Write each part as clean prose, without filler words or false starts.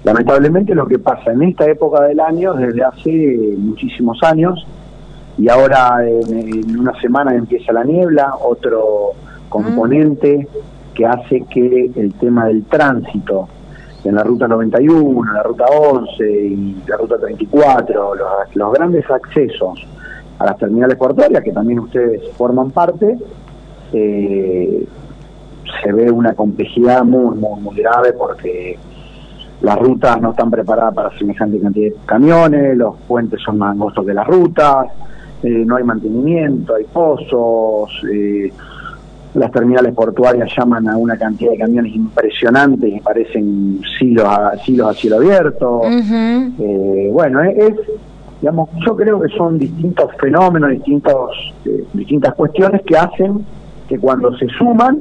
lamentablemente lo que pasa en esta época del año, desde hace muchísimos años, y ahora en una semana empieza la niebla, otro componente que hace que el tema del tránsito en la ruta 91, la ruta 11 y la ruta 34, los grandes accesos a las terminales portuarias, que también ustedes forman parte, se ve una complejidad muy, muy, muy grave, porque las rutas no están preparadas para semejante cantidad de camiones, los puentes son más angostos que las rutas, no hay mantenimiento, hay pozos, las terminales portuarias llaman a una cantidad de camiones impresionantes que parecen silos a cielo abierto. Bueno, digamos, yo creo que son distintos fenómenos, distintas cuestiones que hacen que cuando se suman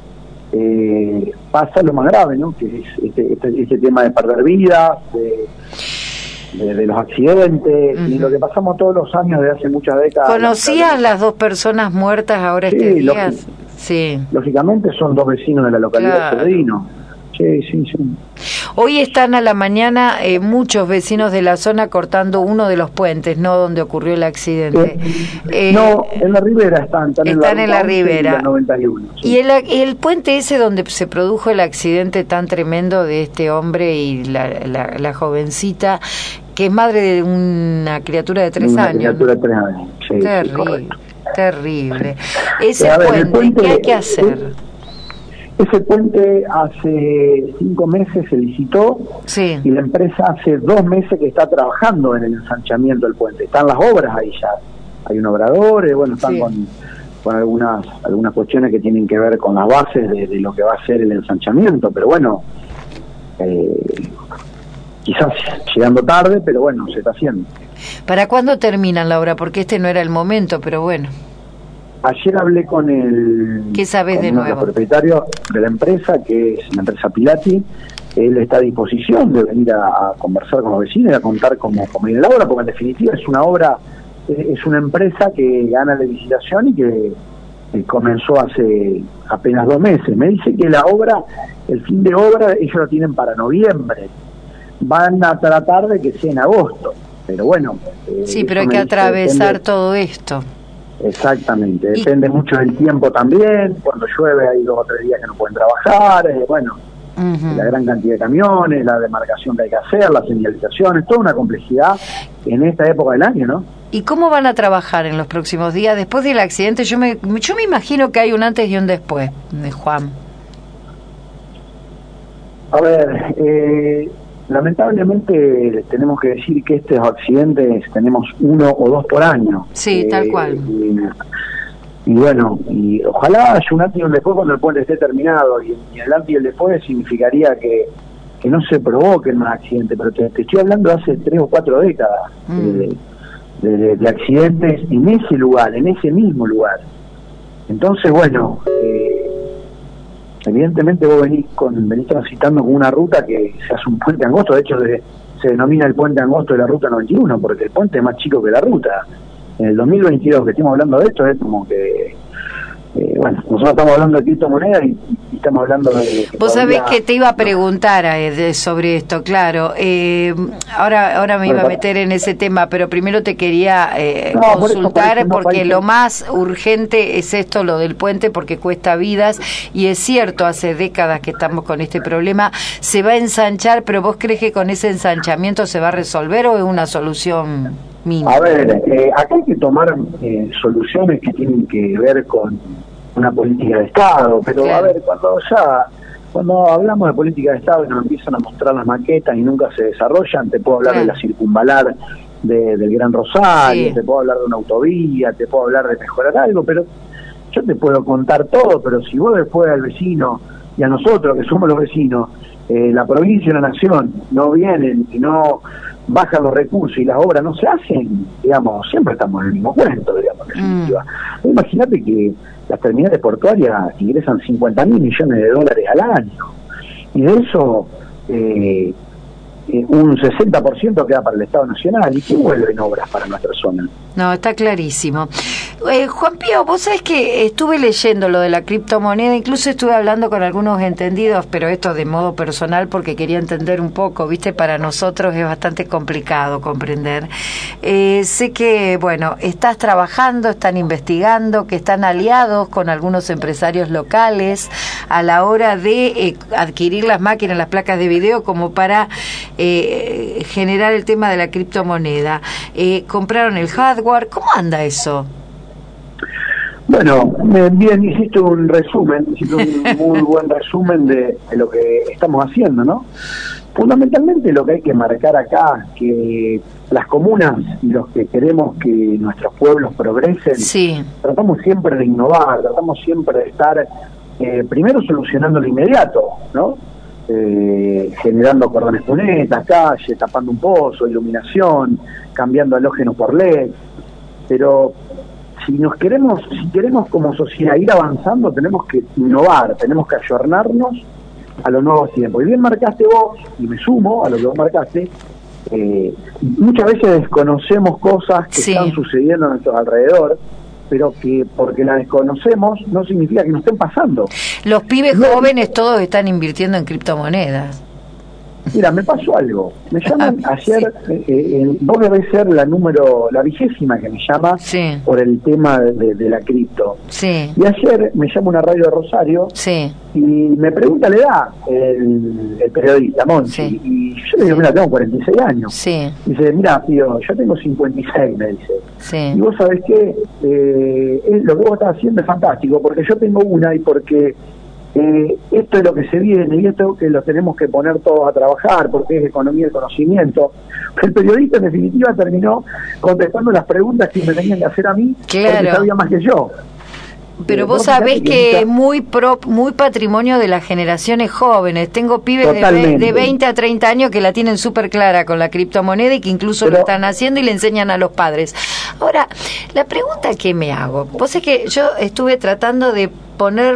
pasa lo más grave, ¿no? Que es este tema de perder vidas, de los accidentes, y lo que pasamos todos los años desde hace muchas décadas. ¿Conocías las dos personas muertas ahora este día? Sí. Lógicamente son dos vecinos de la localidad de Cedrino. Sí. Hoy están a la mañana muchos vecinos de la zona cortando uno de los puentes, ¿no? Donde ocurrió el accidente. No, en la ribera están en la ribera. La 91, sí. Y el puente ese donde se produjo el accidente tan tremendo de este hombre y la jovencita, que es madre de una criatura de 3 años. Criatura de 3 años, sí. Terrible. Ese puente, ¿qué hay que hacer? Ese puente hace 5 meses se licitó, y la empresa hace 2 meses que está trabajando en el ensanchamiento del puente. Están las obras ahí ya. Hay un obrador, están con algunas cuestiones que tienen que ver con las bases de lo que va a ser el ensanchamiento, pero bueno, quizás llegando tarde, pero bueno, se está haciendo. ¿Para cuándo terminan la obra? Porque este no era el momento, pero bueno. Ayer hablé con el propietario de la empresa, que es la empresa Pilati. Él está a disposición de venir a conversar con los vecinos y a contar cómo viene la obra, porque en definitiva es una obra, es una empresa que gana la licitación y que comenzó hace apenas 2 meses. Me dice que la obra, el fin de obra, ellos lo tienen para noviembre. Van a tratar de que sea en agosto, pero bueno. Sí, pero hay que atravesar todo esto. Exactamente, depende mucho del tiempo también. Cuando llueve hay 2 o 3 días que no pueden trabajar, la gran cantidad de camiones, la demarcación que hay que hacer, las señalizaciones, toda una complejidad en esta época del año, ¿no? ¿Y cómo van a trabajar en los próximos días? Después del accidente, yo me imagino que hay un antes y un después, Juan. A ver, lamentablemente tenemos que decir que estos accidentes tenemos 1 o 2 por año. Sí, tal cual. Y bueno, y ojalá haya un antes y un después cuando el puente esté terminado, y el antes y el después significaría que no se provoquen más accidentes, pero te estoy hablando de hace 3 o 4 décadas de accidentes en ese lugar, en ese mismo lugar. Entonces, bueno, evidentemente vos venís transitando con una ruta que se hace un puente angosto. De hecho se denomina el puente angosto de la ruta 91, porque el puente es más chico que la ruta. En el 2022 que estamos hablando de esto, es como que nosotros estamos hablando de criptomonedas y estamos hablando de... Vos sabés que te iba a preguntar sobre esto, claro. Ahora me iba a meter en ese tema, pero primero te quería consultar, porque lo más urgente es esto, lo del puente, porque cuesta vidas, y es cierto, hace décadas que estamos con este problema. Se va a ensanchar, pero ¿vos crees que con ese ensanchamiento se va a resolver o es una solución mínima? A ver, acá hay que tomar soluciones que tienen que ver con una política de Estado, pero claro. A ver, cuando hablamos de política de Estado y nos empiezan a mostrar las maquetas y nunca se desarrollan, te puedo hablar de la circunvalar del Gran Rosario, te puedo hablar de una autovía, te puedo hablar de mejorar algo, pero yo te puedo contar todo, pero si vos después al vecino y a nosotros que somos los vecinos, la provincia y la nación no vienen y no bajan los recursos y las obras no se hacen, digamos, siempre estamos en el mismo cuento, digamos, en definitiva. Imagínate que las terminales portuarias ingresan 50.000 millones de dólares al año, y de eso un 60% queda para el Estado Nacional, y que vuelven obras para nuestra zona. No, está clarísimo. Juan Pío, vos sabés que estuve leyendo lo de la criptomoneda, incluso estuve hablando con algunos entendidos, pero esto de modo personal porque quería entender un poco, viste, para nosotros es bastante complicado comprender. Sé que, bueno, estás trabajando, están investigando, que están aliados con algunos empresarios locales a la hora de adquirir las máquinas, las placas de video, como para generar el tema de la criptomoneda. Compraron el hardware, ¿cómo anda eso? Bueno, bien, hiciste un muy buen resumen de lo que estamos haciendo, ¿no? Fundamentalmente lo que hay que marcar acá, que las comunas y los que queremos que nuestros pueblos progresen, sí, tratamos siempre de innovar, tratamos siempre de estar primero solucionando lo inmediato, ¿no? Generando cordones cunetas, calles, tapando un pozo, iluminación, cambiando halógeno por LED, pero si queremos como sociedad ir avanzando, tenemos que innovar, tenemos que ayornarnos a los nuevos tiempos. Y bien marcaste vos, y me sumo a lo que vos marcaste, muchas veces desconocemos cosas que están sucediendo a nuestro alrededor, pero que porque las desconocemos no significa que no estén pasando. Los pibes jóvenes todos están invirtiendo en criptomonedas. Mira, me pasó algo. Me llaman ayer, vos debés ser la 20ª que me llama por el tema de la cripto. Sí. Y ayer me llama una radio de Rosario y me pregunta la edad el periodista, Monchi. Y yo le digo, mira, tengo 46 años. Sí. Dice, mira, tío, yo tengo 56, me dice. Sí. Y vos sabés que lo que vos estás haciendo es fantástico, porque yo tengo una y porque... esto es lo que se viene y esto que lo tenemos que poner todos a trabajar porque es economía del conocimiento. El periodista en definitiva terminó contestando las preguntas que me tenían que hacer a mí, porque sabía más que yo. Pero vos sabés que es muy patrimonio de las generaciones jóvenes. Tengo pibes de 20 a 30 años que la tienen súper clara con la criptomoneda y que incluso lo están haciendo y le enseñan a los padres. Ahora, la pregunta que me hago, vos es que yo estuve tratando de poner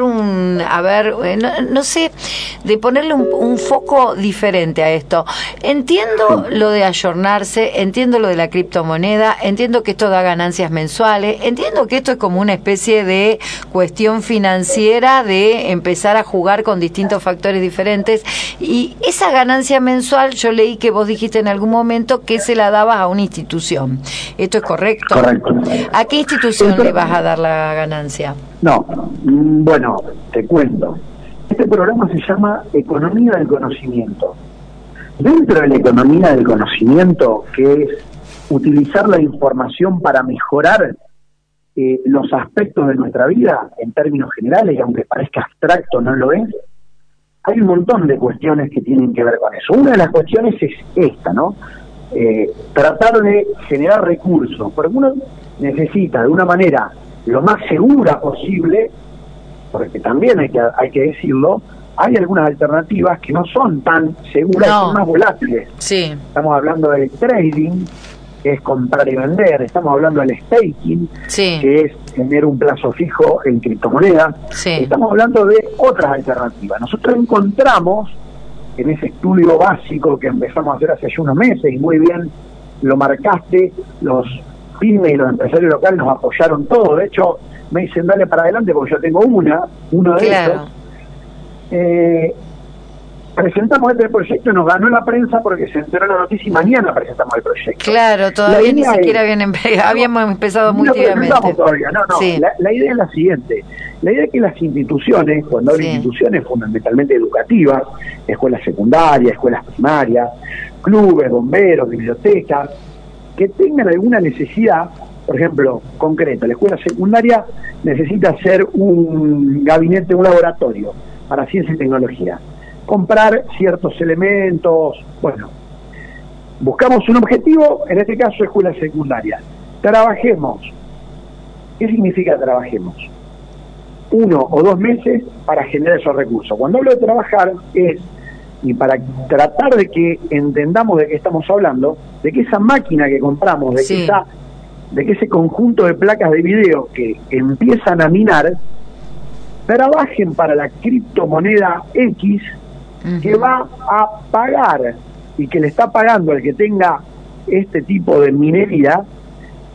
de ponerle un foco diferente a esto. Entiendo lo de ayornarse, entiendo lo de la criptomoneda, entiendo que esto da ganancias mensuales, entiendo que esto es como una especie de cuestión financiera de empezar a jugar con distintos factores diferentes, y esa ganancia mensual yo leí que vos dijiste en algún momento que se la dabas a una institución. ¿Esto es correcto? Correcto. ¿A qué institución le vas a dar la ganancia? No, bueno, te cuento. Este programa se llama Economía del Conocimiento. Dentro de la economía del conocimiento, que es utilizar la información para mejorar los aspectos de nuestra vida en términos generales, y aunque parezca abstracto, no lo es, hay un montón de cuestiones que tienen que ver con eso. Una de las cuestiones es esta, ¿no? Tratar de generar recursos, porque uno necesita de una manera lo más segura posible, porque también hay que decirlo, hay algunas alternativas que no son tan seguras, son más volátiles. Sí. Estamos hablando del trading, que es comprar y vender, estamos hablando del staking, que es tener un plazo fijo en criptomonedas, estamos hablando de otras alternativas. Nosotros encontramos en ese estudio básico que empezamos a hacer hace ya unos meses, y muy bien lo marcaste, los pymes y los empresarios locales nos apoyaron todo. De hecho, me dicen dale para adelante porque yo tengo uno de esos. Presentamos este proyecto y nos ganó la prensa porque se enteró la noticia y mañana presentamos el proyecto. Claro, todavía ni siquiera habíamos empezado muy tímidamente. La idea es la siguiente. La idea es que las instituciones, cuando hablo de instituciones fundamentalmente educativas, escuelas secundarias, escuelas primarias, clubes, bomberos, bibliotecas, que tengan alguna necesidad, por ejemplo, concreta, la escuela secundaria necesita hacer un gabinete, un laboratorio para ciencia y tecnología, comprar ciertos elementos, bueno, buscamos un objetivo, en este caso escuela secundaria, trabajemos. ¿Qué significa trabajemos? 1 o 2 meses para generar esos recursos. Cuando hablo de trabajar es, y para tratar de que entendamos de qué estamos hablando, de que esa máquina que compramos, de que ese conjunto de placas de video que empiezan a minar, trabajen para la criptomoneda X, que va a pagar y que le está pagando al que tenga este tipo de minería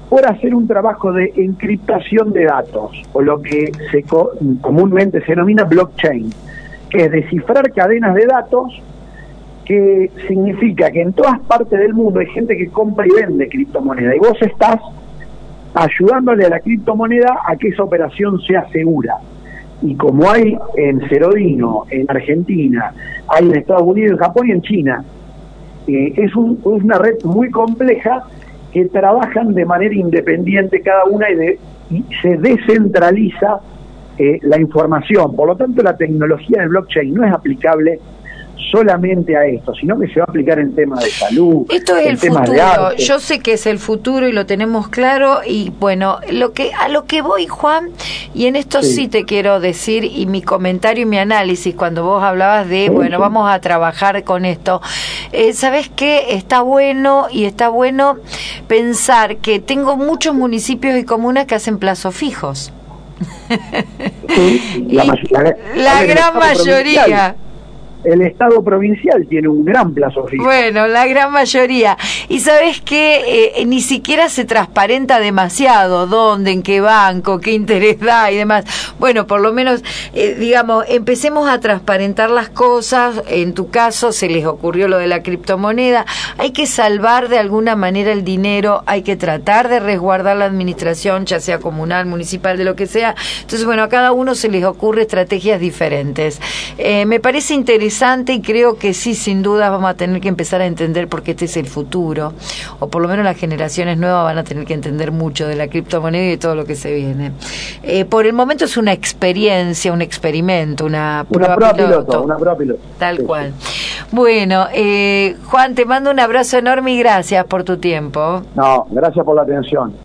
por hacer un trabajo de encriptación de datos, o lo que comúnmente se denomina blockchain, que es descifrar cadenas de datos, que significa que en todas partes del mundo hay gente que compra y vende criptomoneda, y vos estás ayudándole a la criptomoneda a que esa operación sea segura. Y como hay en Cerodino, en Argentina, hay en Estados Unidos, en Japón y en China, es una red muy compleja que trabajan de manera independiente cada una y se descentraliza la información. Por lo tanto, la tecnología del blockchain no es aplicable solamente a esto, sino que se va a aplicar en temas de salud. Esto es el futuro. Yo sé que es el futuro y lo tenemos claro, y bueno, a lo que voy, Juan, y en esto sí te quiero decir, y mi comentario y mi análisis cuando vos hablabas de, bueno, vamos a trabajar con esto, ¿sabés qué? Está bueno pensar que tengo muchos municipios y comunas que hacen plazos fijos. Sí, la gran mayoría. El Estado provincial tiene un gran plazo fijo. Bueno, la gran mayoría. Y sabes que ni siquiera se transparenta demasiado dónde, en qué banco, qué interés da y demás. Bueno, por lo menos, digamos, empecemos a transparentar las cosas. En tu caso se les ocurrió lo de la criptomoneda. Hay que salvar de alguna manera el dinero, hay que tratar de resguardar la administración, ya sea comunal, municipal, de lo que sea. Entonces, bueno, a cada uno se les ocurre estrategias diferentes. Me parece interesante, y creo que sí, sin duda vamos a tener que empezar a entender, porque este es el futuro, o por lo menos las generaciones nuevas van a tener que entender mucho de la criptomoneda y de todo lo que se viene. Por el momento es una experiencia, un experimento, una prueba piloto. Una prueba piloto. Tal cual. Bueno, Juan, te mando un abrazo enorme y gracias por tu tiempo. No, gracias por la atención.